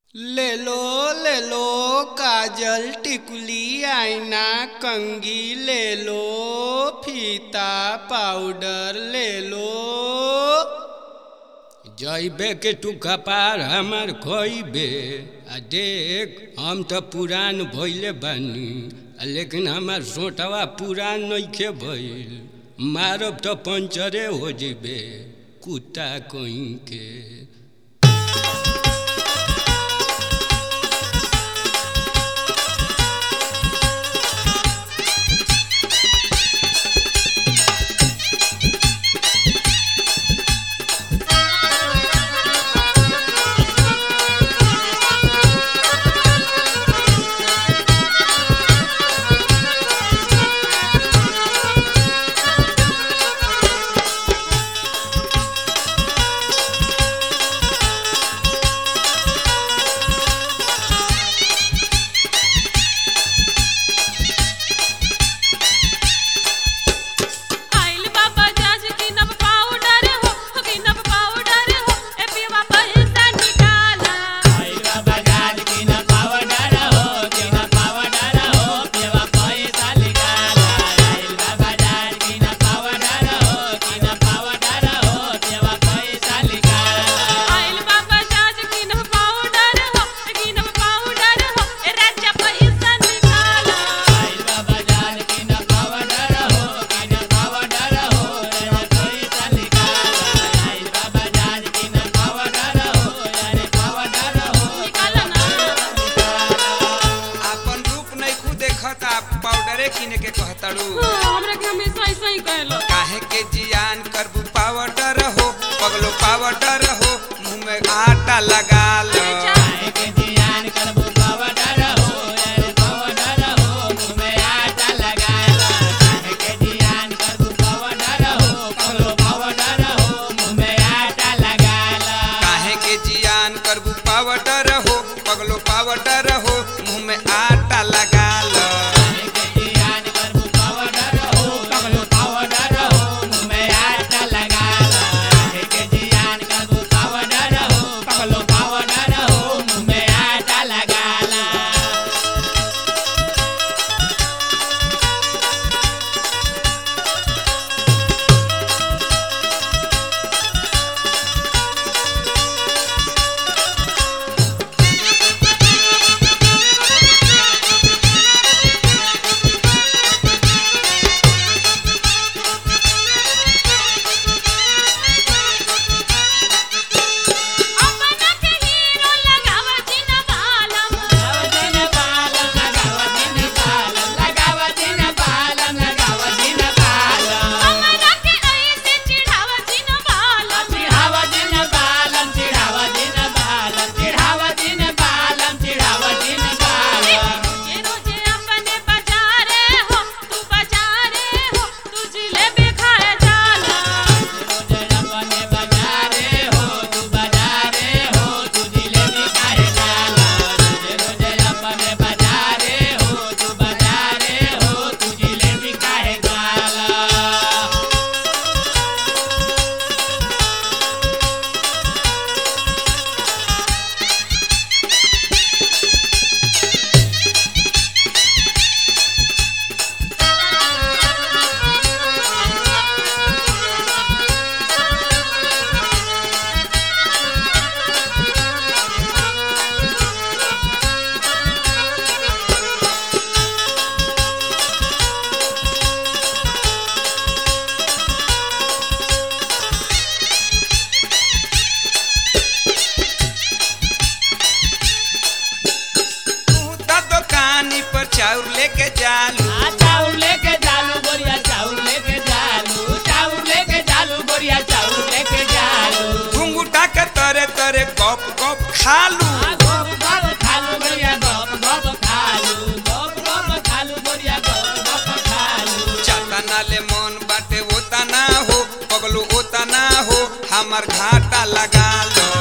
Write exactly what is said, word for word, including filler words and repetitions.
ले लो ले लो काजल टिकुली आईना कंघी ले लो फीता पाउडर ले लो। जइबे के तू कपार हमार खोइबे आ देख हम तो पुरान भइले बानी लेकिन हमार सोटवा पुरान नइखे भइल। मारब तो पंचरे हो जिबे कुत्ता कहीं के। पाउडरे किने के कहताड़ू हमरा के हमेशा ऐसा ही कहलो। काहे के जियान करबू पाउडर हो पगलो पाउडर हो मुंह में आटा लगा लो। काहे के जियान करबू पाउडर हो यार पाउडर हो मुंह में आटा लगा लो। काहे के जियान करबू पाउडर हो पगलो पाउडर हो मुंह में आटा लगा लो। काहे के जियान करबू पाउडर हो पगलो पाउडर हो मुंह में आटा लगा लो। चाउर लेके जालू चाउर लेके जालू गोरिया चाउर लेके जालू चाउर लेके जालू गोरिया चाउर लेके जालू। घुंघुटा के तरे तरे गप गप खालू गप गप खालू गोरिया गप गप खालू गप गप खालू गोरिया गप गप खालू। चाटा नाले मन बाटे ओता ना हो पगलू ओता ना हो हमार घाटा लगा लो।